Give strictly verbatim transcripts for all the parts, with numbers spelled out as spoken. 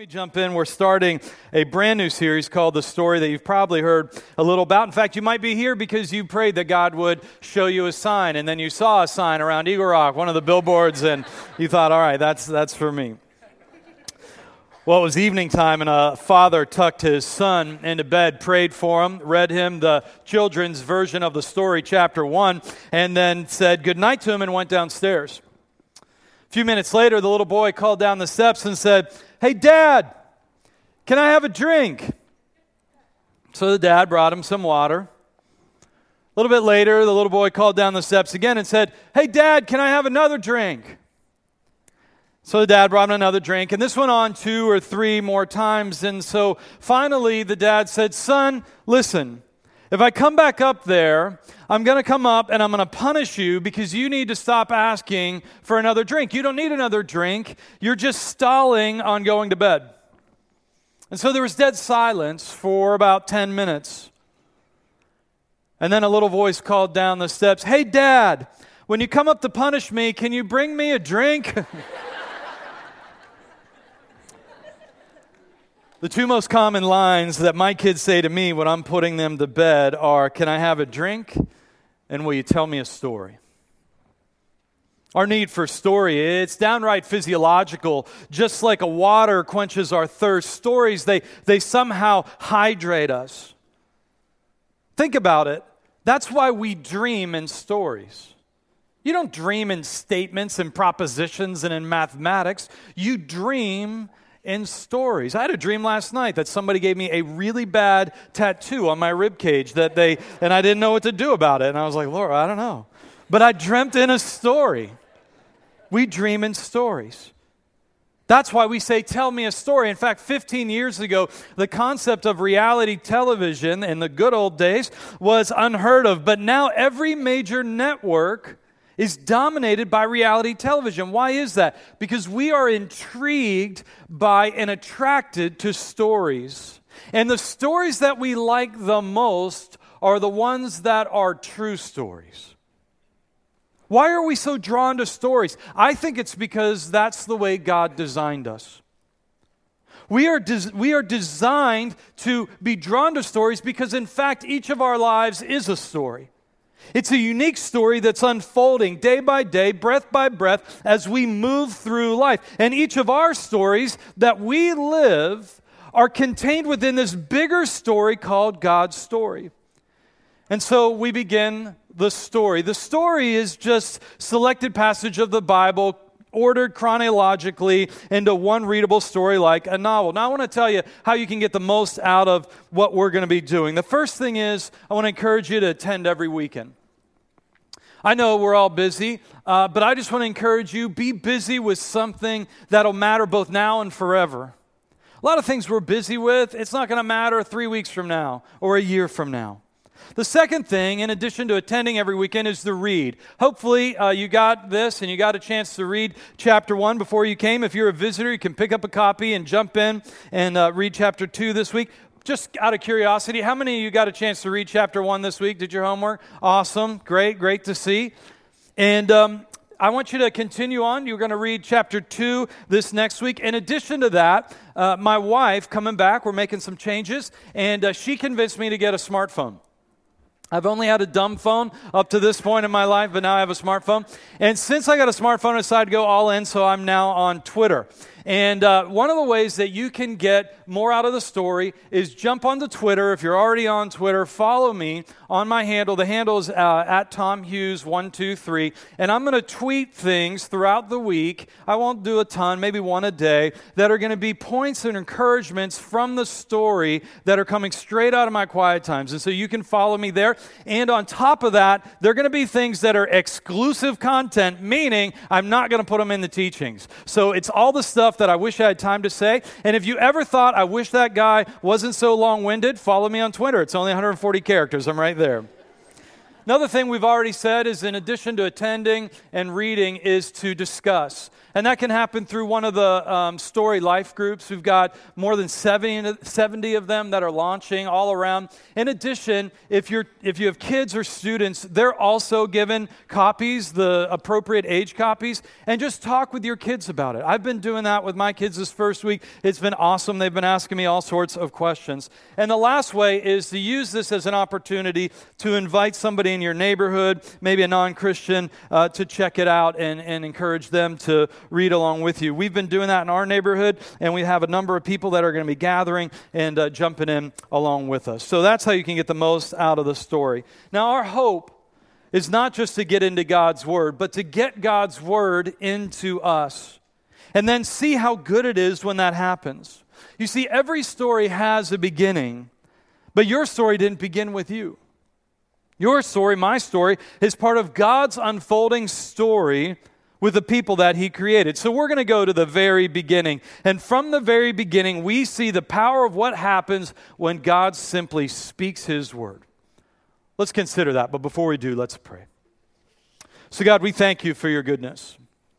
me jump in. We're starting a brand new series called The Story that you've probably heard a little about. In fact, you might be here because you prayed that God would show you a sign, and then you saw a sign around Eagle Rock, one of the billboards, and you thought, all right, that's that's for me. Well, it was evening time, and a father tucked his son into bed, prayed for him, read him the children's version of the story, chapter one, and then said goodnight to him and went downstairs. A few minutes later, the little boy called down the steps and said, "Hey, Dad, can I have a drink?" So the dad brought him some water. A little bit later, the little boy called down the steps again and said, "Hey, Dad, can I have another drink?" So the dad brought him another drink, and this went on two or three more times. And so finally, the dad said, "Son, listen, if I come back up there, I'm going to come up and I'm going to punish you because you need to stop asking for another drink. You don't need another drink. You're just stalling on going to bed." And so there was dead silence for about ten minutes. And then a little voice called down the steps, "Hey, Dad, when you come up to punish me, can you bring me a drink?" The two most common lines that my kids say to me when I'm putting them to bed are, "Can I have a drink? And will you tell me a story?" Our need for story, it's downright physiological. Just like a water quenches our thirst, stories, they, they somehow hydrate us. Think about it. That's why we dream in stories. You don't dream in statements and propositions and in mathematics. You dream in stories. I had a dream last night that somebody gave me a really bad tattoo on my rib cage that they, and I didn't know what to do about it. And I was like, "Lord, I don't know." But I dreamt in a story. We dream in stories. That's why we say, "Tell me a story." In fact, fifteen years ago, the concept of reality television in the good old days was unheard of. But now every major network is dominated by reality television. Why is that? Because we are intrigued by and attracted to stories. And the stories that we like the most are the ones that are true stories. Why are we so drawn to stories? I think it's because that's the way God designed us. We are, des- we are designed to be drawn to stories because, in fact, each of our lives is a story. It's a unique story that's unfolding day by day, breath by breath, as we move through life. And each of our stories that we live are contained within this bigger story called God's story. And so we begin the story. The story is just selected passage of the Bible ordered chronologically into one readable story like a novel. Now I want to tell you how you can get the most out of what we're going to be doing. The first thing is I want to encourage you to attend every weekend. I know we're all busy, uh, but I just want to encourage you, be busy with something that'll matter both now and forever. A lot of things we're busy with, it's not going to matter three weeks from now or a year from now. The second thing, in addition to attending every weekend, is to read. Hopefully, uh, you got this and you got a chance to read chapter one before you came. If you're a visitor, you can pick up a copy and jump in and uh, read chapter two this week. Just out of curiosity, how many of you got a chance to read chapter one this week? Did your homework? Awesome. Great. Great to see. And um, I want you to continue on. You're going to read chapter two this next week. In addition to that, uh, my wife, coming back, we're making some changes, and uh, she convinced me to get a smartphone. I've only had a dumb phone up to this point in my life, but now I have a smartphone. And since I got a smartphone, I decided to go all in, so I'm now on Twitter. And uh, one of the ways that you can get more out of the story is jump onto Twitter. If you're already on Twitter, follow me on my handle. The handle is uh, at Tom Hughes one two three. And I'm going to tweet things throughout the week. I won't do a ton, maybe one a day, that are going to be points and encouragements from the story that are coming straight out of my quiet times. And so you can follow me there. And on top of that, there are going to be things that are exclusive content, meaning I'm not going to put them in the teachings. So it's all the stuff that I wish I had time to say. And if you ever thought, I wish that guy wasn't so long-winded, follow me on Twitter. It's only one hundred forty characters. I'm right there. Another thing we've already said is, in addition to attending and reading, is to discuss. And that can happen through one of the um, story life groups. We've got more than seventy, seventy of them that are launching all around. In addition, if you're if you have kids or students, they're also given copies, the appropriate age copies, and just talk with your kids about it. I've been doing that with my kids this first week. It's been awesome. They've been asking me all sorts of questions. And the last way is to use this as an opportunity to invite somebody in your neighborhood, maybe a non-Christian, uh, to check it out and, and encourage them to read along with you. We've been doing that in our neighborhood, and we have a number of people that are going to be gathering and uh, jumping in along with us. So that's how you can get the most out of the story. Now, our hope is not just to get into God's Word, but to get God's Word into us, and then see how good it is when that happens. You see, every story has a beginning, but your story didn't begin with you. Your story, my story, is part of God's unfolding story with the people that He created. So we're going to go to the very beginning. And from the very beginning, we see the power of what happens when God simply speaks His word. Let's consider that. But before we do, let's pray. So God, we thank You for Your goodness.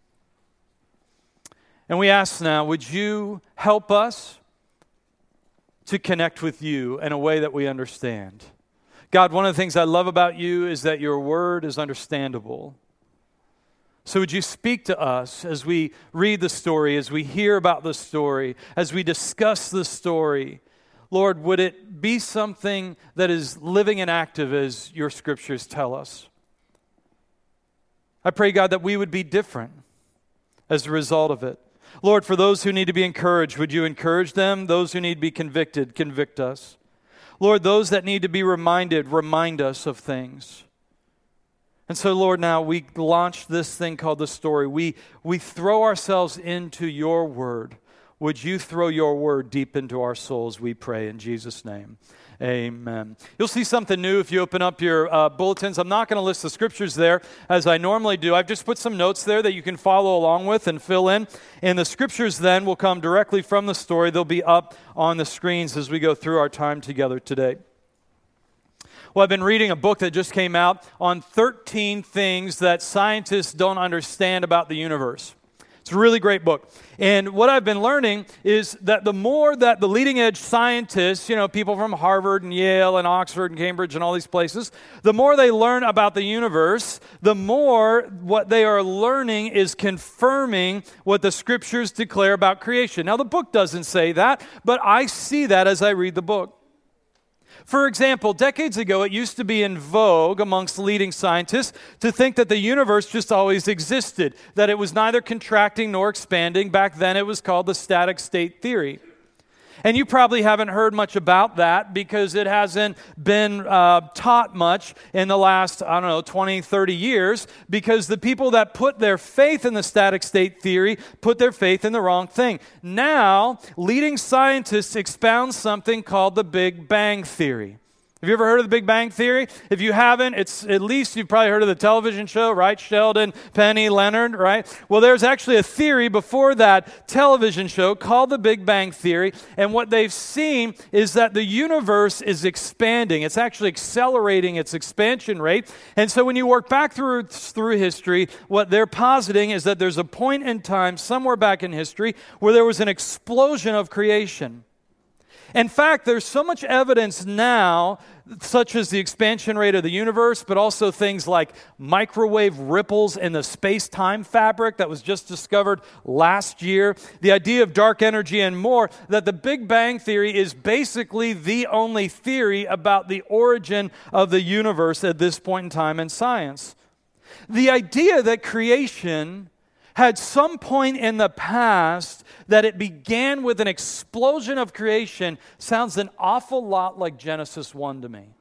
And we ask now, would You help us to connect with You in a way that we understand? God, one of the things I love about You is that Your word is understandable. So would You speak to us as we read the story, as we hear about the story, as we discuss the story? Lord, would it be something that is living and active as Your scriptures tell us? I pray, God, that we would be different as a result of it. Lord, for those who need to be encouraged, would You encourage them? Those who need to be convicted, convict us. Lord, those that need to be reminded, remind us of things. And so, Lord, now we launch this thing called the story. We, we throw ourselves into Your word. Would You throw Your word deep into our souls, we pray in Jesus' name. Amen. You'll see something new if you open up your uh, bulletins. I'm not going to list the scriptures there as I normally do. I've just put some notes there that you can follow along with and fill in. And the scriptures then will come directly from the story. They'll be up on the screens as we go through our time together today. Well, I've been reading a book that just came out on thirteen things that scientists don't understand about the universe. It's a really great book. And what I've been learning is that the more that the leading edge scientists, you know, people from Harvard and Yale and Oxford and Cambridge and all these places, the more they learn about the universe, the more what they are learning is confirming what the scriptures declare about creation. Now, the book doesn't say that, but I see that as I read the book. For example, decades ago, it used to be in vogue amongst leading scientists to think that the universe just always existed, that it was neither contracting nor expanding. Back then, it was called the static state theory. And you probably haven't heard much about that because it hasn't been uh, taught much in the last, I don't know, twenty, thirty years, because the people that put their faith in the static state theory put their faith in the wrong thing. Now, leading scientists expound something called the Big Bang Theory. Have you ever heard of the Big Bang Theory? If you haven't, it's at least you've probably heard of the television show, right? Sheldon, Penny, Leonard, right? Well, there's actually a theory before that television show called the Big Bang Theory, and what they've seen is that the universe is expanding. It's actually accelerating its expansion rate, and so when you work back through, through history, what they're positing is that there's a point in time somewhere back in history where there was an explosion of creation. In fact, there's so much evidence now, such as the expansion rate of the universe, but also things like microwave ripples in the space-time fabric that was just discovered last year, the idea of dark energy and more, that the Big Bang Theory is basically the only theory about the origin of the universe at this point in time in science. The idea that creation had some point in the past that it began with an explosion of creation sounds an awful lot like Genesis one to me.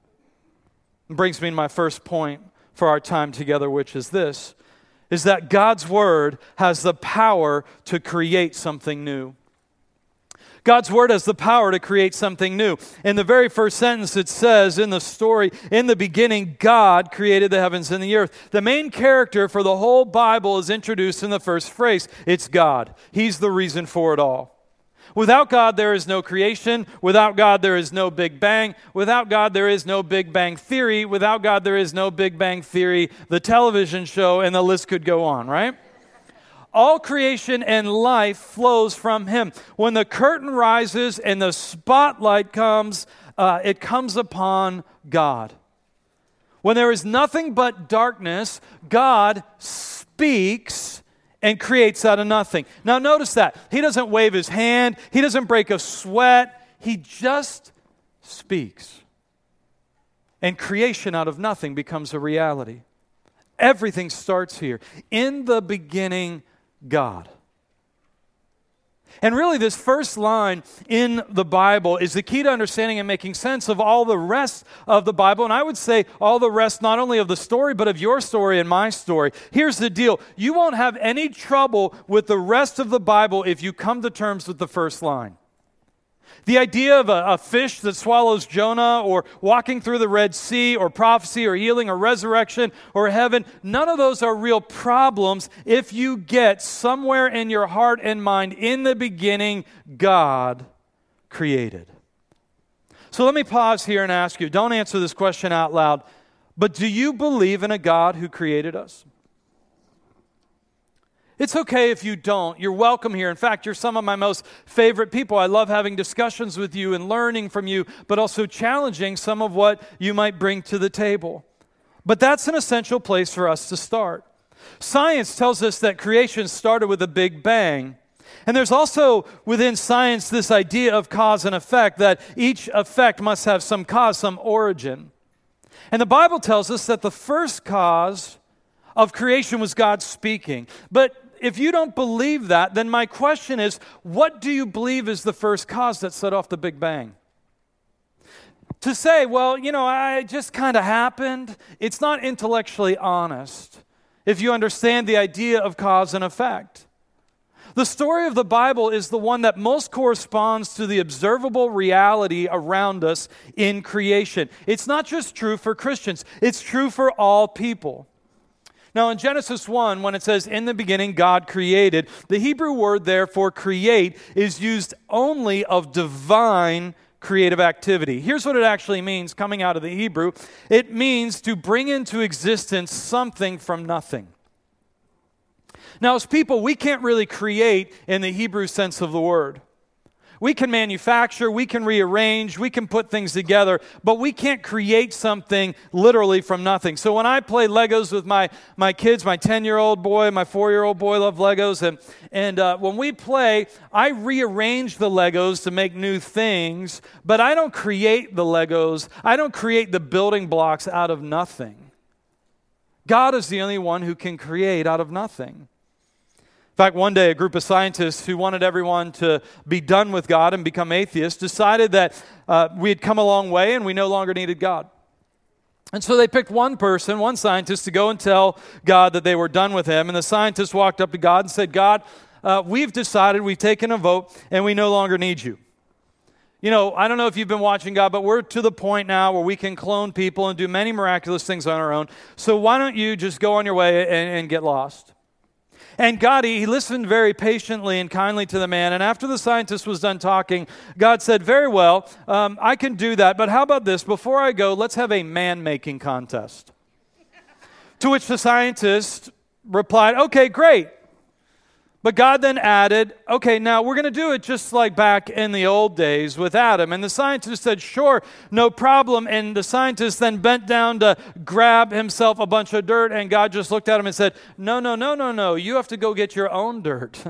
It brings me to my first point for our time together, which is this, is that God's Word has the power to create something new. God's Word has the power to create something new. In the very first sentence, it says in the story, in the beginning, God created the heavens and the earth. The main character for the whole Bible is introduced in the first phrase. It's God. He's the reason for it all. Without God, there is no creation. Without God, there is no Big Bang. Without God, there is no Big Bang Theory. Without God, there is no Big Bang Theory, the television show, and the list could go on, right? All creation and life flows from him. When the curtain rises and the spotlight comes, uh, it comes upon God. When there is nothing but darkness, God speaks and creates out of nothing. Now notice that. He doesn't wave his hand. He doesn't break a sweat. He just speaks. And creation out of nothing becomes a reality. Everything starts here. In the beginning, God. And really, this first line in the Bible is the key to understanding and making sense of all the rest of the Bible. And I would say all the rest, not only of the story, but of your story and my story. Here's the deal. You won't have any trouble with the rest of the Bible if you come to terms with the first line. The idea of a, a fish that swallows Jonah, or walking through the Red Sea, or prophecy, or healing, or resurrection, or heaven, none of those are real problems if you get somewhere in your heart and mind, in the beginning, God created. So let me pause here and ask you, don't answer this question out loud, but do you believe in a God who created us? It's okay if you don't. You're welcome here. In fact, you're some of my most favorite people. I love having discussions with you and learning from you, but also challenging some of what you might bring to the table. But that's an essential place for us to start. Science tells us that creation started with a big bang. And there's also within science this idea of cause and effect, that each effect must have some cause, some origin. And the Bible tells us that the first cause of creation was God speaking. But if you don't believe that, then my question is, what do you believe is the first cause that set off the Big Bang? To say, well, you know, I just kind of happened, it's not intellectually honest if you understand the idea of cause and effect. The story of the Bible is the one that most corresponds to the observable reality around us in creation. It's not just true for Christians, it's true for all people. Now, in Genesis one, when it says, in the beginning God created, the Hebrew word there for create is used only of divine creative activity. Here's what it actually means coming out of the Hebrew. It means to bring into existence something from nothing. Now, as people, we can't really create in the Hebrew sense of the word. We can manufacture, we can rearrange, we can put things together, but we can't create something literally from nothing. So when I play Legos with my, my kids, my ten-year-old boy, my four-year-old boy love Legos, and, and uh, when we play, I rearrange the Legos to make new things, but I don't create the Legos, I don't create the building blocks out of nothing. God is the only one who can create out of nothing. In fact, one day a group of scientists who wanted everyone to be done with God and become atheists decided that uh, we had come a long way and we no longer needed God. And so they picked one person, one scientist, to go and tell God that they were done with him. And the scientist walked up to God and said, God, uh, we've decided, we've taken a vote, and we no longer need you. You know, I don't know if you've been watching God, but we're to the point now where we can clone people and do many miraculous things on our own. So why don't you just go on your way and, and get lost? And God, he listened very patiently and kindly to the man. And after the scientist was done talking, God said, very well, um, I can do that. But how about this? Before I go, let's have a man-making contest. To which the scientist replied, okay, great. But God then added, okay, now we're going to do it just like back in the old days with Adam. And the scientist said, sure, no problem. And the scientist then bent down to grab himself a bunch of dirt, and God just looked at him and said, no, no, no, no, no, you have to go get your own dirt.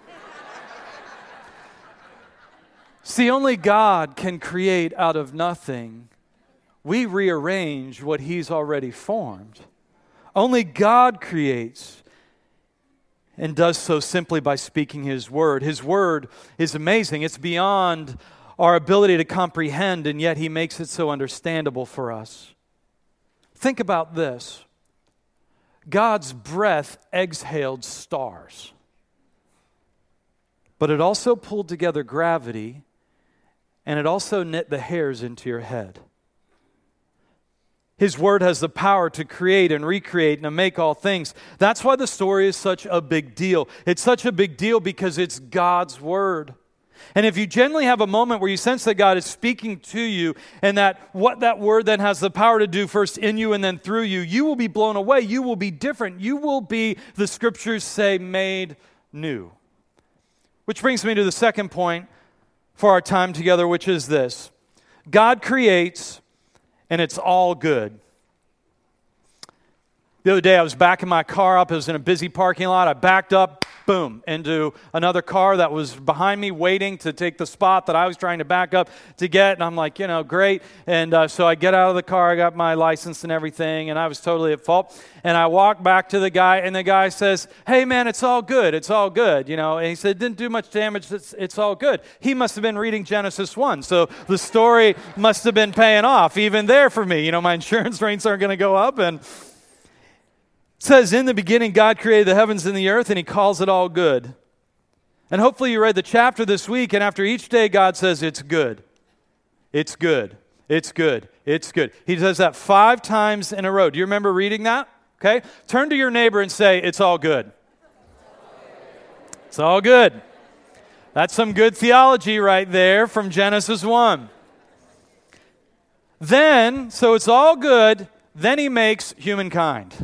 See, only God can create out of nothing. We rearrange what He's already formed. Only God creates, and does so simply by speaking His word. His word is amazing. It's beyond our ability to comprehend, and yet He makes it so understandable for us. Think about this. God's breath exhaled stars, but it also pulled together gravity, and it also knit the hairs into your head. His word has the power to create and recreate and to make all things. That's why the story is such a big deal. It's such a big deal because it's God's word. And if you generally have a moment where you sense that God is speaking to you and that what that word then has the power to do first in you and then through you, you will be blown away. You will be different. You will be, the scriptures say, made new. Which brings me to the second point for our time together, which is this. God creates, and it's all good. The other day, I was backing my car up. It was in a busy parking lot. I backed up, boom, into another car that was behind me waiting to take the spot that I was trying to back up to get. And I'm like, you know, great. And uh, so I get out of the car. I got my license and everything, and I was totally at fault. And I walk back to the guy, and the guy says, hey, man, it's all good. It's all good. You know, and he said, didn't do much damage. It's, it's all good. He must have been reading Genesis one. So the story must have been paying off even there for me. You know, my insurance rates aren't going to go up. And it says, in the beginning, God created the heavens and the earth, and he calls it all good. And hopefully you read the chapter this week, and after each day, God says, it's good. It's good. It's good. It's good. He does that five times in a row. Do you remember reading that? Okay. Turn to your neighbor and say, it's all good. It's all good. That's some good theology right there from Genesis one. Then, so it's all good, then he makes humankind.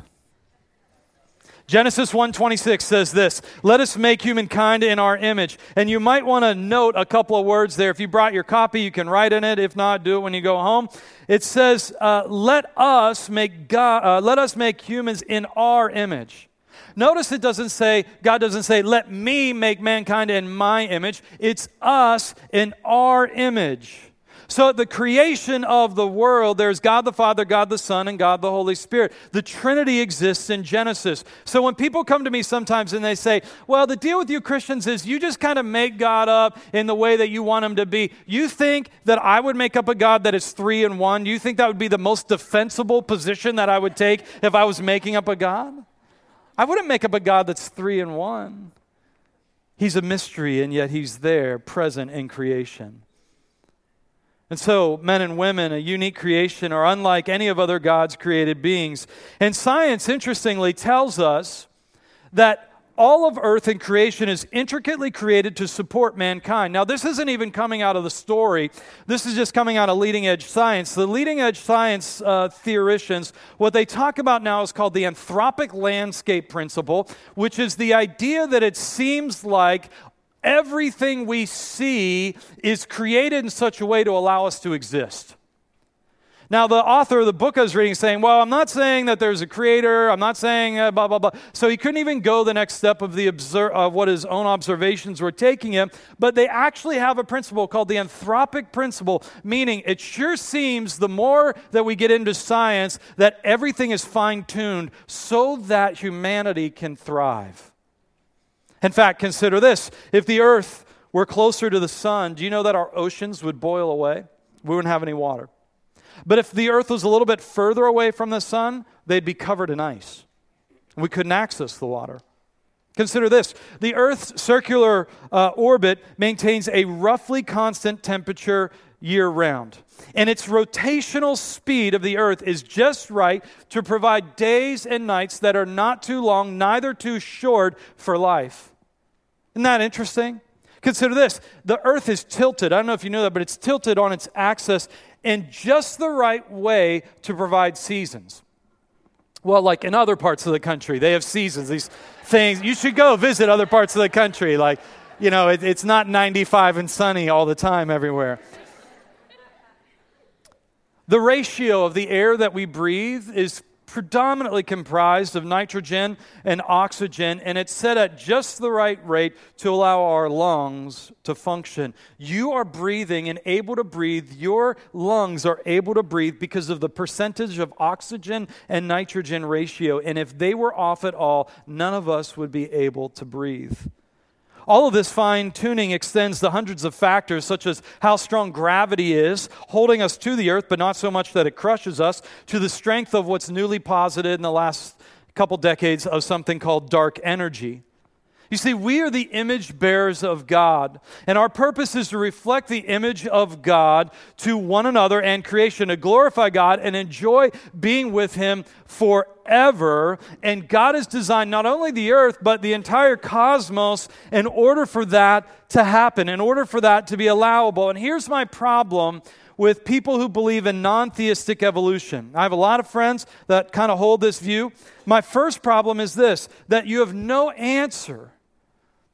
Genesis one twenty-six says this, let us make humankind in our image. And you might want to note a couple of words there. If you brought your copy, you can write in it. If not, do it when you go home. It says, uh, let us make God, uh, let us make humans in our image. Notice it doesn't say, God doesn't say, let me make mankind in my image. It's us in our image. So at the creation of the world, there's God the Father, God the Son, and God the Holy Spirit. The Trinity exists in Genesis. So when people come to me sometimes and they say, well, the deal with you Christians is you just kind of make God up in the way that you want him to be. You think that I would make up a God that is three in one? You think that would be the most defensible position that I would take if I was making up a God? I wouldn't make up a God that's three in one. He's a mystery, and yet he's there, present in creation. And so, men and women, a unique creation, are unlike any of other God's created beings. And science, interestingly, tells us that all of earth and creation is intricately created to support mankind. Now, this isn't even coming out of the story. This is just coming out of leading-edge science. The leading-edge science uh, theoricians, what they talk about now is called the anthropic landscape principle, which is the idea that it seems like everything we see is created in such a way to allow us to exist. Now, the author of the book I was reading is saying, well, I'm not saying that there's a creator. I'm not saying uh, blah, blah, blah. So he couldn't even go the next step of, the obser- of what his own observations were taking him. But they actually have a principle called the anthropic principle, meaning it sure seems the more that we get into science that everything is fine-tuned so that humanity can thrive. In fact, consider this. If the earth were closer to the sun, do you know that our oceans would boil away? We wouldn't have any water. But if the earth was a little bit further away from the sun, they'd be covered in ice. We couldn't access the water. Consider this. The earth's circular uh, orbit maintains a roughly constant temperature year-round. And its rotational speed of the earth is just right to provide days and nights that are not too long, neither too short for life. Isn't that interesting? Consider this. The earth is tilted. I don't know if you know that, but it's tilted on its axis in just the right way to provide seasons. Well, like in other parts of the country, they have seasons, these things. You should go visit other parts of the country. Like, you know, it, it's not ninety-five and sunny all the time everywhere. The ratio of the air that we breathe is predominantly comprised of nitrogen and oxygen, and it's set at just the right rate to allow our lungs to function. You are breathing and able to breathe. Your lungs are able to breathe because of the percentage of oxygen and nitrogen ratio, and if they were off at all, none of us would be able to breathe. All of this fine-tuning extends to hundreds of factors, such as how strong gravity is, holding us to the earth, but not so much that it crushes us, to the strength of what's newly posited in the last couple decades of something called dark energy. You see, we are the image bearers of God, and our purpose is to reflect the image of God to one another and creation, to glorify God and enjoy being with Him forever. And God has designed not only the earth, but the entire cosmos in order for that to happen, in order for that to be allowable. And here's my problem with people who believe in non-theistic evolution. I have a lot of friends that kind of hold this view. My first problem is this, that you have no answer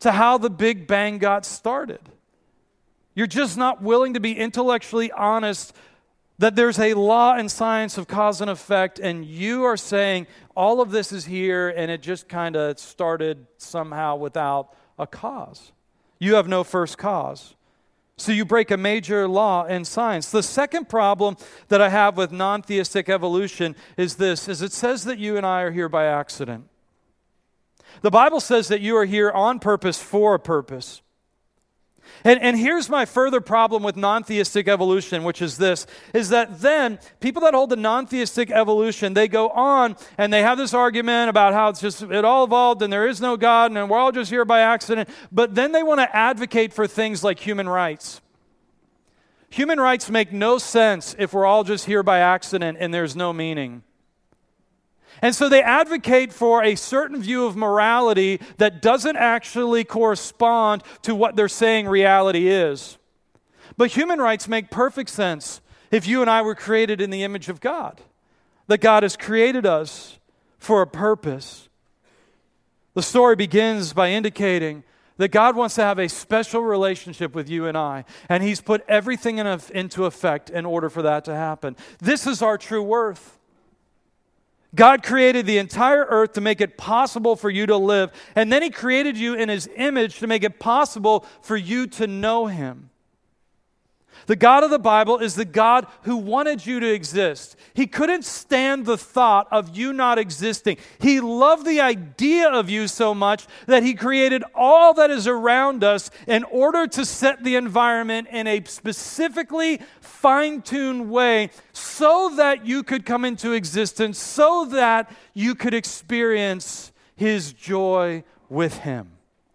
to how the Big Bang got started. You're just not willing to be intellectually honest that there's a law and science of cause and effect, and you are saying all of this is here and it just kind of started somehow without a cause. You have no first cause. So you break a major law in science. The second problem that I have with non-theistic evolution is this, is it says that you and I are here by accident. The Bible says that you are here on purpose for a purpose. And, and here's my further problem with non-theistic evolution, which is this, is that then people that hold the non-theistic evolution, they go on and they have this argument about how it's just, it all evolved and there is no God and we're all just here by accident, but then they want to advocate for things like human rights. Human rights make no sense if we're all just here by accident and there's no meaning. And so they advocate for a certain view of morality that doesn't actually correspond to what they're saying reality is. But human rights make perfect sense if you and I were created in the image of God, that God has created us for a purpose. The story begins by indicating that God wants to have a special relationship with you and I, and He's put everything in a, into effect in order for that to happen. This is our true worth. God created the entire earth to make it possible for you to live, and then He created you in His image to make it possible for you to know Him. The God of the Bible is the God who wanted you to exist. He couldn't stand the thought of you not existing. He loved the idea of you so much that He created all that is around us in order to set the environment in a specifically fine-tuned way so that you could come into existence, so that you could experience His joy with Him.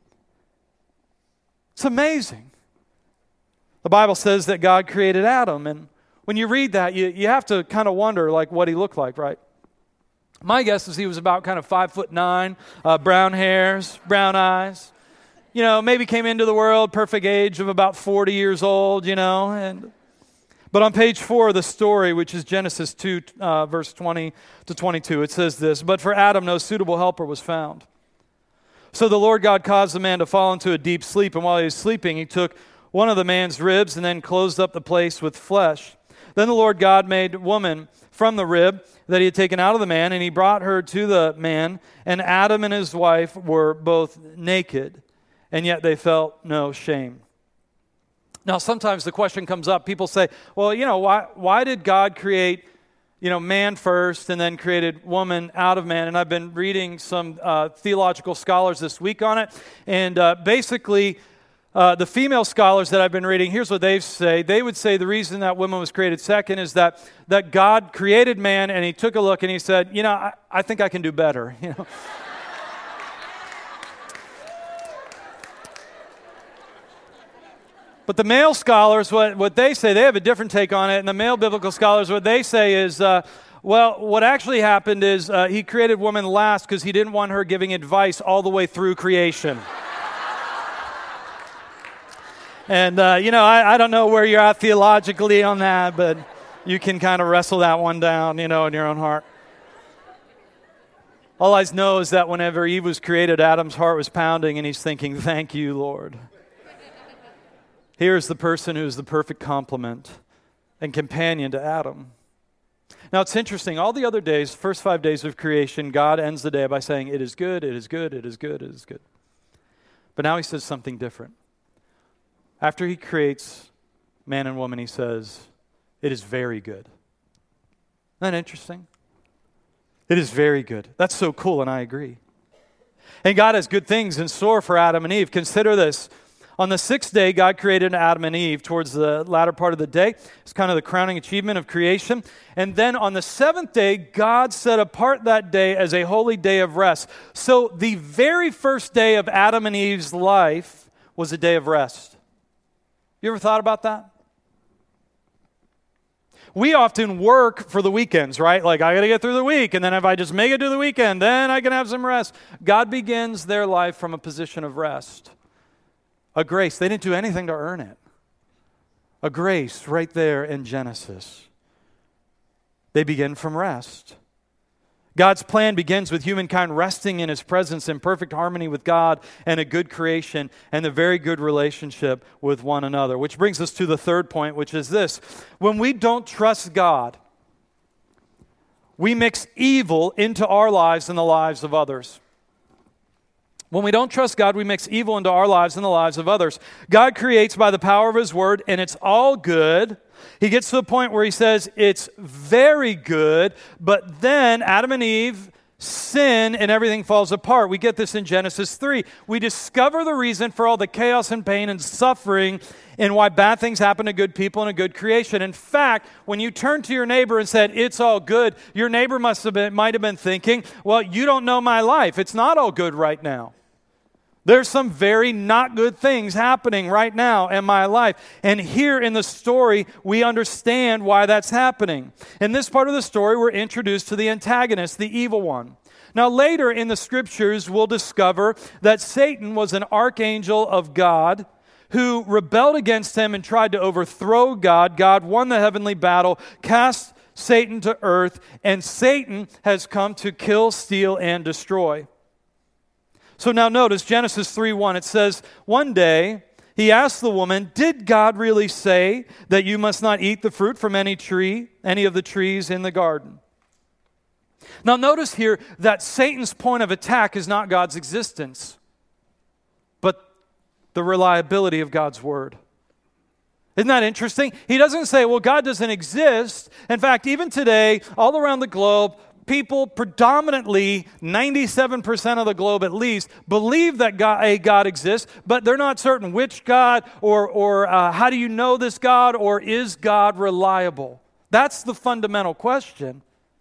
It's amazing. The Bible says that God created Adam, and when you read that, you, you have to kind of wonder like what he looked like, right? My guess is he was about kind of five foot nine, uh, brown hairs, brown eyes. You know, maybe came into the world, perfect age of about forty years old, you know. And but on page four of the story, which is Genesis two, uh, verse twenty to twenty-two, it says this, "But for Adam no suitable helper was found. So the Lord God caused the man to fall into a deep sleep, and while he was sleeping, He took one of the man's ribs and then closed up the place with flesh. Then the Lord God made woman from the rib that He had taken out of the man, and He brought her to the man, and Adam and his wife were both naked, and yet they felt no shame." Now, sometimes the question comes up, people say, well, you know, why, why did God create, you know, man first and then created woman out of man? And I've been reading some uh, theological scholars this week on it, and uh, basically, Uh, the female scholars that I've been reading, here's what they say. They would say the reason that woman was created second is that, that God created man and He took a look and He said, you know, I, I think I can do better. You know. But the male scholars, what, what they say, they have a different take on it. And the male biblical scholars, what they say is, uh, well, what actually happened is uh, He created woman last because He didn't want her giving advice all the way through creation. And, uh, you know, I, I don't know where you're at theologically on that, but you can kind of wrestle that one down, you know, in your own heart. All I know is that whenever Eve was created, Adam's heart was pounding, and he's thinking, thank you, Lord. Here's the person who's the perfect complement and companion to Adam. Now, it's interesting. All the other days, first five days of creation, God ends the day by saying, it is good, it is good, it is good, it is good. But now He says something different. After He creates man and woman, He says, it is very good. Isn't that interesting? It is very good. That's so cool, and I agree. And God has good things in store for Adam and Eve. Consider this. On the sixth day, God created Adam and Eve towards the latter part of the day. It's kind of the crowning achievement of creation. And then on the seventh day, God set apart that day as a holy day of rest. So the very first day of Adam and Eve's life was a day of rest. You ever thought about that? We often work for the weekends, right? Like, I got to get through the week, and then if I just make it to the weekend, then I can have some rest. God begins their life from a position of rest. A grace. They didn't do anything to earn it. A grace right there in Genesis. They begin from rest. God's plan begins with humankind resting in his presence in perfect harmony with God and a good creation and a very good relationship with one another. Which brings us to the third point, which is this. When we don't trust God, we mix evil into our lives and the lives of others. When we don't trust God, we mix evil into our lives and the lives of others. God creates by the power of his word, and it's all good. He gets to the point where he says it's very good, but then Adam and Eve sin and everything falls apart. We get this in Genesis three. We discover the reason for all the chaos and pain and suffering and why bad things happen to good people and a good creation. In fact, when you turn to your neighbor and said, it's all good, your neighbor must have been, might have been thinking, well, you don't know my life. It's not all good right now. There's some very not good things happening right now in my life. And here in the story, we understand why that's happening. In this part of the story, we're introduced to the antagonist, the evil one. Now, later in the scriptures, we'll discover that Satan was an archangel of God who rebelled against him and tried to overthrow God. God won the heavenly battle, cast Satan to earth, and Satan has come to kill, steal, and destroy. So now notice Genesis three one, it says, one day he asked the woman, did God really say that you must not eat the fruit from any tree, any of the trees in the garden? Now notice here that Satan's point of attack is not God's existence, but the reliability of God's word. Isn't that interesting? He doesn't say, well, God doesn't exist. In fact, even today, all around the globe, people, predominantly ninety-seven percent of the globe at least, believe that God, a God exists, but they're not certain which God or, or uh, how do you know this God, or is God reliable? That's the fundamental question.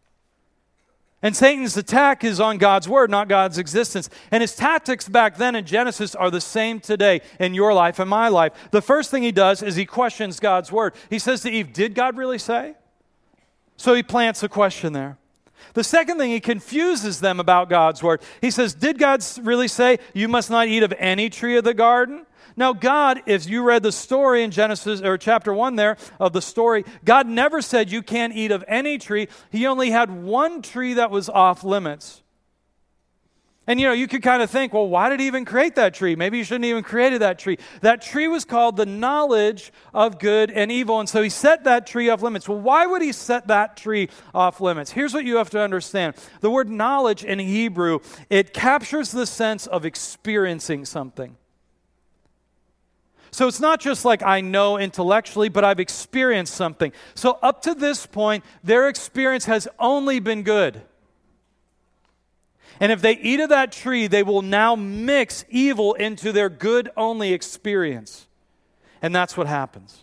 And Satan's attack is on God's word, not God's existence. And his tactics back then in Genesis are the same today in your life and my life. The first thing he does is he questions God's word. He says to Eve, did God really say? So he plants a question there. The second thing, he confuses them about God's word. He says, did God really say, you must not eat of any tree of the garden? Now, God, if you read the story in Genesis, or chapter one there of the story, God never said you can't eat of any tree. He only had one tree that was off limits. And, you know, you could kind of think, well, why did he even create that tree? Maybe he shouldn't even created that tree. That tree was called the knowledge of good and evil, and so he set that tree off limits. Well, why would he set that tree off limits? Here's what you have to understand. The word knowledge in Hebrew, it captures the sense of experiencing something. So it's not just like I know intellectually, but I've experienced something. So up to this point, their experience has only been good. And if they eat of that tree, they will now mix evil into their good-only experience. And that's what happens.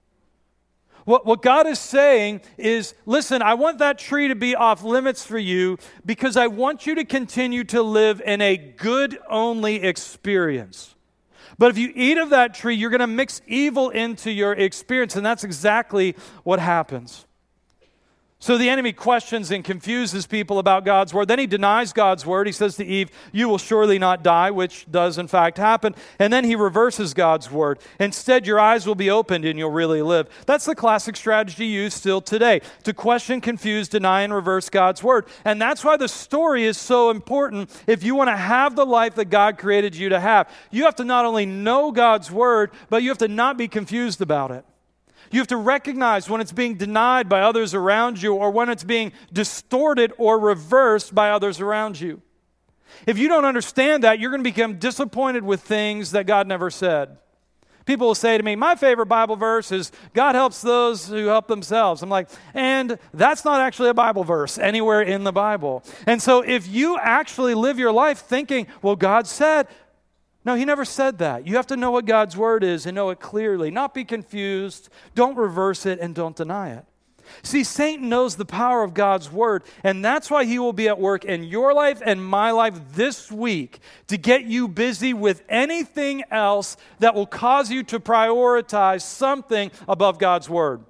What, what God is saying is, listen, I want that tree to be off limits for you because I want you to continue to live in a good-only experience. But if you eat of that tree, you're going to mix evil into your experience, and that's exactly what happens. So the enemy questions and confuses people about God's word. Then he denies God's word. He says to Eve, you will surely not die, which does in fact happen. And then he reverses God's word. Instead, your eyes will be opened and you'll really live. That's the classic strategy used still today, to question, confuse, deny, and reverse God's word. And that's why the story is so important. If you want to have the life that God created you to have, you have to not only know God's word, but you have to not be confused about it. You have to recognize when it's being denied by others around you, or when it's being distorted or reversed by others around you. If you don't understand that, you're going to become disappointed with things that God never said. People will say to me, my favorite Bible verse is, God helps those who help themselves. I'm like, and that's not actually a Bible verse anywhere in the Bible. And so if you actually live your life thinking, well, God said, no, he never said that. You have to know what God's word is and know it clearly. Not be confused. Don't reverse it and don't deny it. See, Satan knows the power of God's word, and that's why he will be at work in your life and my life this week to get you busy with anything else that will cause you to prioritize something above God's word.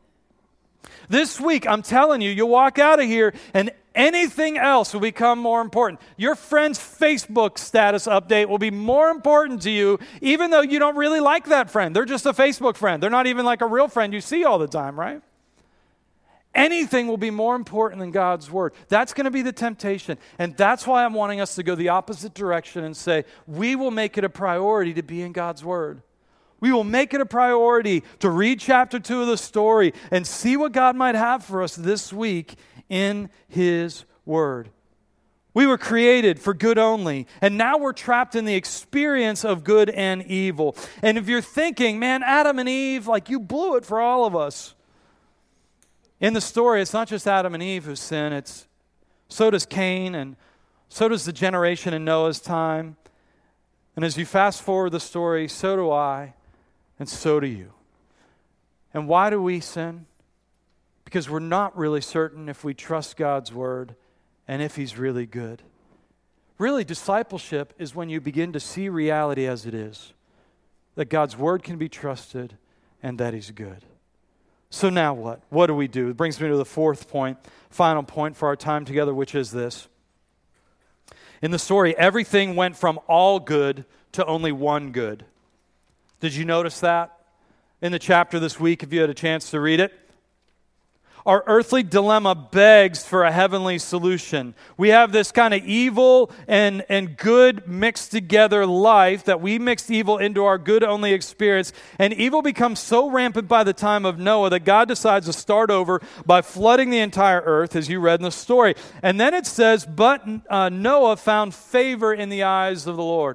This week, I'm telling you, you'll walk out of here and anything else will become more important. Your friend's Facebook status update will be more important to you, even though you don't really like that friend. They're just a Facebook friend. They're not even like a real friend you see all the time, right? Anything will be more important than God's word. That's going to be the temptation. And that's why I'm wanting us to go the opposite direction and say, we will make it a priority to be in God's word. We will make it a priority to read chapter two of the story and see what God might have for us this week in His word. We were created for good only, and now we're trapped in the experience of good and evil. And if you're thinking, man, Adam and Eve, like you blew it for all of us. In the story, it's not just Adam and Eve who sin, it's so does Cain, and so does the generation in Noah's time. And as you fast forward the story, so do I, and so do you. And why do we sin? Because we're not really certain if we trust God's word and if He's really good. Really, discipleship is when you begin to see reality as it is, that God's word can be trusted and that He's good. So now what? What do we do? It brings me to the fourth point, final point for our time together, which is this. In the story, everything went from all good to only one good. Did you notice that in the chapter this week, if you had a chance to read it? Our earthly dilemma begs for a heavenly solution. We have this kind of evil and, and good mixed together life that we mixed evil into our good-only experience. And evil becomes so rampant by the time of Noah that God decides to start over by flooding the entire earth, as you read in the story. And then it says, but uh, Noah found favor in the eyes of the Lord.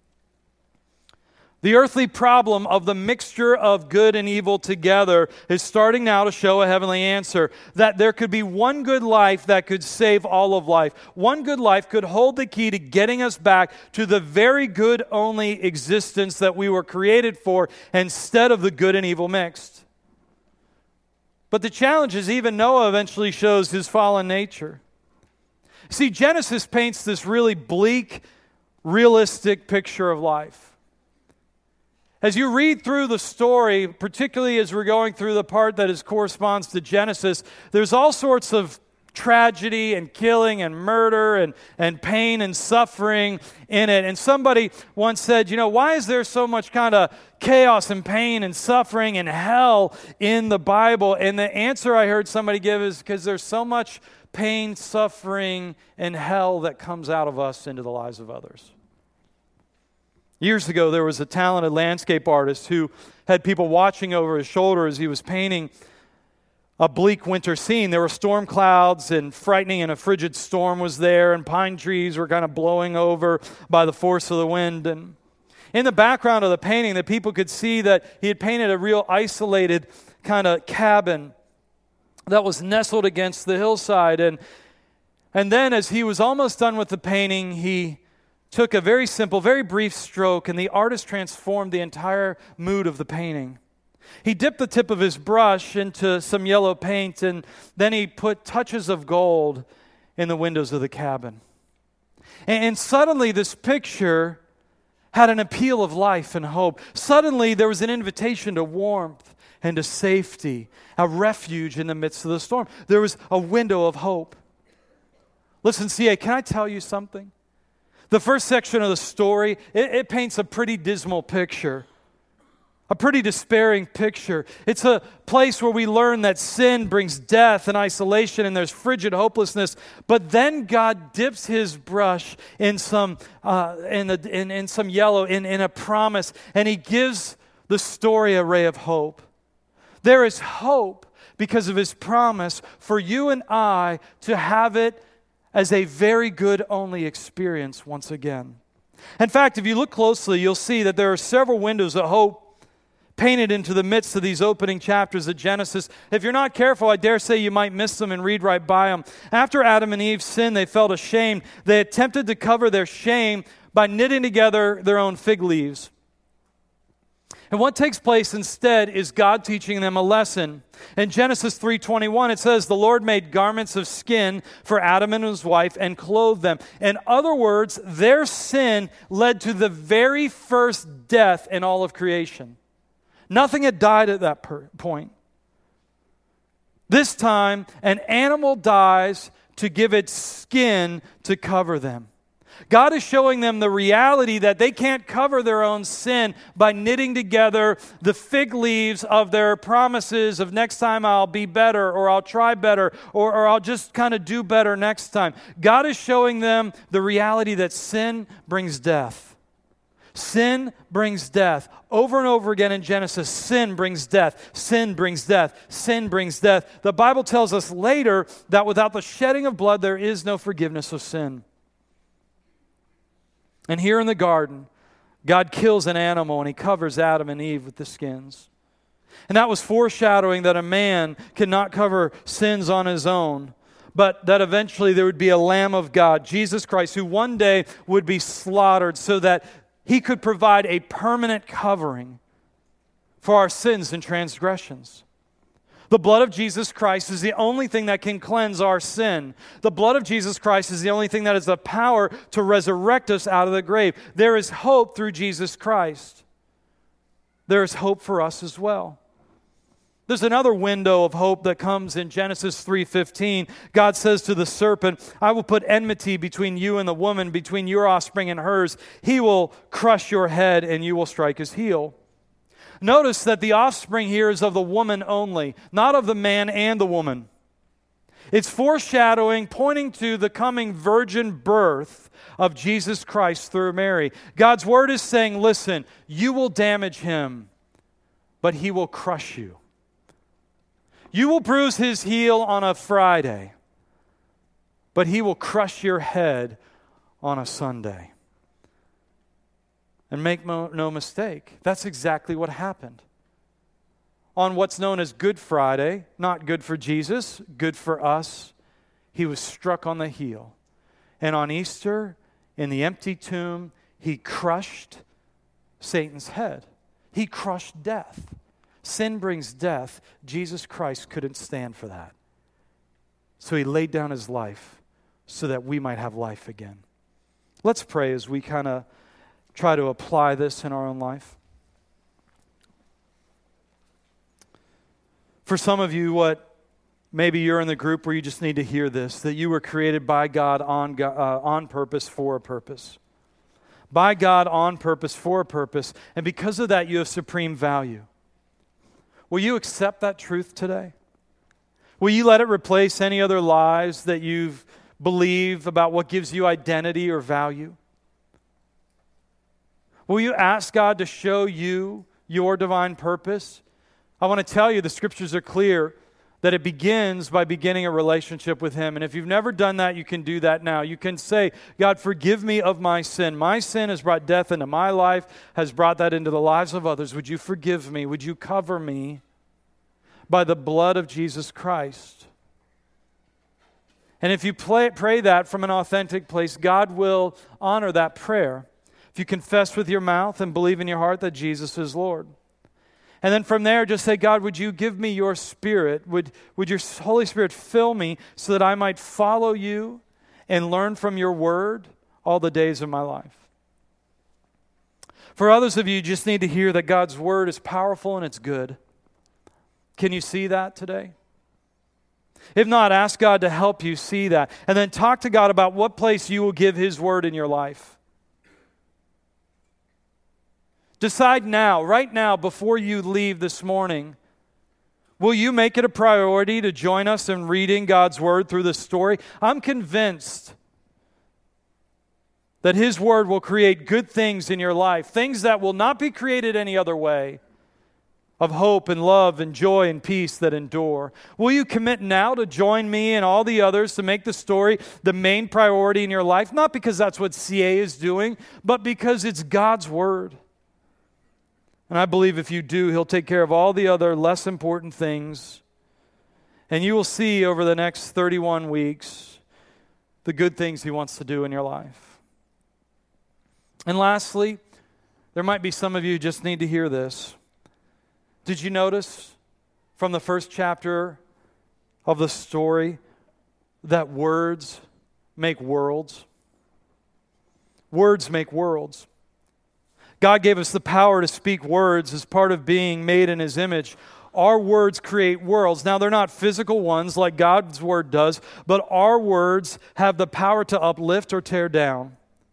The earthly problem of the mixture of good and evil together is starting now to show a heavenly answer. That there could be one good life that could save all of life. One good life could hold the key to getting us back to the very good only existence that we were created for instead of the good and evil mixed. But the challenge is even Noah eventually shows his fallen nature. See, Genesis paints this really bleak, realistic picture of life. As you read through the story, particularly as we're going through the part that is corresponds to Genesis, there's all sorts of tragedy and killing and murder and, and pain and suffering in it. And somebody once said, you know, why is there so much kind of chaos and pain and suffering and hell in the Bible? And the answer I heard somebody give is because there's so much pain, suffering, and hell that comes out of us into the lives of others. Years ago, there was a talented landscape artist who had people watching over his shoulder as he was painting a bleak winter scene. There were storm clouds and frightening, and a frigid storm was there, and pine trees were kind of blowing over by the force of the wind. And in the background of the painting, the people could see that he had painted a real isolated kind of cabin that was nestled against the hillside. And, and then as he was almost done with the painting, he took a very simple, very brief stroke, and the artist transformed the entire mood of the painting. He dipped the tip of his brush into some yellow paint, and then he put touches of gold in the windows of the cabin. And, and suddenly this picture had an appeal of life and hope. Suddenly there was an invitation to warmth and to safety, a refuge in the midst of the storm. There was a window of hope. Listen, C A, can I tell you something? The first section of the story, it, it paints a pretty dismal picture, a pretty despairing picture. It's a place where we learn that sin brings death and isolation, and there's frigid hopelessness. But then God dips His brush in some uh, in, the, in, in some yellow, in, in a promise, and He gives the story a ray of hope. There is hope because of His promise for you and I to have it as a very good only experience once again. In fact, if you look closely, you'll see that there are several windows of hope painted into the midst of these opening chapters of Genesis. If you're not careful, I dare say you might miss them and read right by them. After Adam and Eve sinned, they felt ashamed. They attempted to cover their shame by knitting together their own fig leaves. And what takes place instead is God teaching them a lesson. In Genesis three twenty-one, it says, the Lord made garments of skin for Adam and his wife and clothed them. In other words, their sin led to the very first death in all of creation. Nothing had died at that per- point. This time, an animal dies to give its skin to cover them. God is showing them the reality that they can't cover their own sin by knitting together the fig leaves of their promises of next time I'll be better, or I'll try better, or, or I'll just kind of do better next time. God is showing them the reality that sin brings death. Sin brings death. Over and over again in Genesis, sin brings death. Sin brings death. Sin brings death. The Bible tells us later that without the shedding of blood, there is no forgiveness of sin. And here in the garden, God kills an animal and he covers Adam and Eve with the skins. And that was foreshadowing that a man cannot cover sins on his own, but that eventually there would be a Lamb of God, Jesus Christ, who one day would be slaughtered so that he could provide a permanent covering for our sins and transgressions. The blood of Jesus Christ is the only thing that can cleanse our sin. The blood of Jesus Christ is the only thing that has the power to resurrect us out of the grave. There is hope through Jesus Christ. There is hope for us as well. There's another window of hope that comes in Genesis three fifteen. God says to the serpent, I will put enmity between you and the woman, between your offspring and hers. He will crush your head and you will strike his heel. Notice that the offspring here is of the woman only, not of the man and the woman. It's foreshadowing, pointing to the coming virgin birth of Jesus Christ through Mary. God's word is saying, listen, you will damage him, but he will crush you. You will bruise his heel on a Friday, but he will crush your head on a Sunday. And make no, no mistake, that's exactly what happened. On what's known as Good Friday, not good for Jesus, good for us, he was struck on the heel. And on Easter, in the empty tomb, he crushed Satan's head. He crushed death. Sin brings death. Jesus Christ couldn't stand for that. So he laid down his life so that we might have life again. Let's pray as we kind of try to apply this in our own life. For some of you, what maybe you're in the group where you just need to hear this, that you were created by God on, uh, on purpose for a purpose. By God on purpose for a purpose. And because of that, you have supreme value. Will you accept that truth today? Will you let it replace any other lies that you've believed about what gives you identity or value? Will you ask God to show you your divine purpose? I want to tell you the scriptures are clear that it begins by beginning a relationship with him. And if you've never done that, you can do that now. You can say, God, forgive me of my sin. My sin has brought death into my life, has brought that into the lives of others. Would you forgive me? Would you cover me by the blood of Jesus Christ? And if you play, pray that from an authentic place, God will honor that prayer. If you confess with your mouth and believe in your heart that Jesus is Lord. And then from there, just say, God, would you give me your Spirit? Would, would your Holy Spirit fill me so that I might follow you and learn from your word all the days of my life? For others of you, you just need to hear that God's word is powerful and it's good. Can you see that today? If not, ask God to help you see that. And then talk to God about what place you will give his word in your life. Decide now, right now, before you leave this morning, will you make it a priority to join us in reading God's word through this story? I'm convinced that his word will create good things in your life, things that will not be created any other way, of hope and love and joy and peace that endure. Will you commit now to join me and all the others to make the story the main priority in your life? Not because that's what C A is doing, but because it's God's word. And I believe if you do, he'll take care of all the other less important things. And you will see over the next thirty-one weeks the good things he wants to do in your life. And lastly, there might be some of you who just need to hear this. Did you notice from the first chapter of the story that words make worlds? Words make worlds. God gave us the power to speak words as part of being made in his image. Our words create worlds. Now, they're not physical ones like God's word does, but our words have the power to uplift or tear down.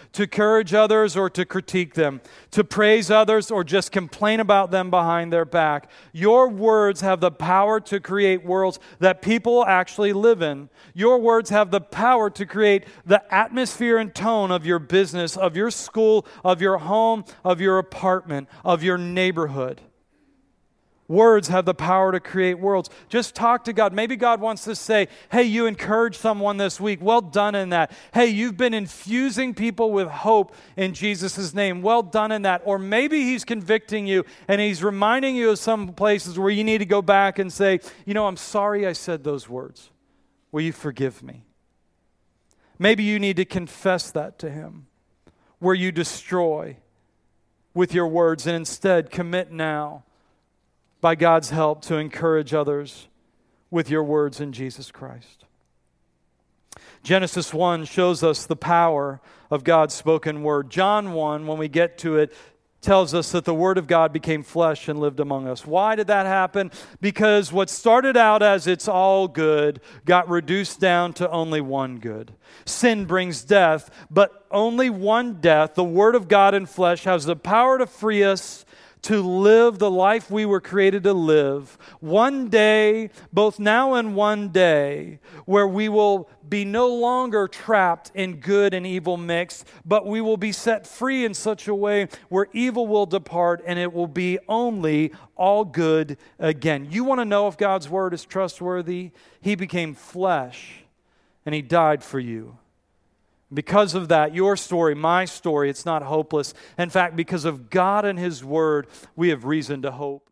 to encourage others or to critique them, to praise others or just complain about them behind their back. Your words have the power to create worlds that people actually live in. Your words have the power to create the atmosphere and tone of your business, of your school, of your home, of your apartment, of your neighborhood. Words have the power to create worlds. Just talk to God. Maybe God wants to say, hey, you encouraged someone this week. Well done in that. Hey, you've been infusing people with hope in Jesus' name. Well done in that. Or maybe He's convicting you and He's reminding you of some places where you need to go back and say, you know, I'm sorry I said those words. Will you forgive me? Maybe you need to confess that to Him, where you destroy with your words and instead commit now, by God's help, to encourage others with your words in Jesus Christ. Genesis one shows us the power of God's spoken word. John one, when we get to it, tells us that the Word of God became flesh and lived among us. Why did that happen? Because what started out as it's all good got reduced down to only one good. Sin brings death, but only one death, the Word of God in flesh, has the power to free us to live the life we were created to live. One day, both now and one day, where we will be no longer trapped in good and evil mixed, but we will be set free in such a way where evil will depart and it will be only all good again. You want to know if God's word is trustworthy? He became flesh and He died for you. Because of that, your story, my story, it's not hopeless. In fact, because of God and His Word, we have reason to hope.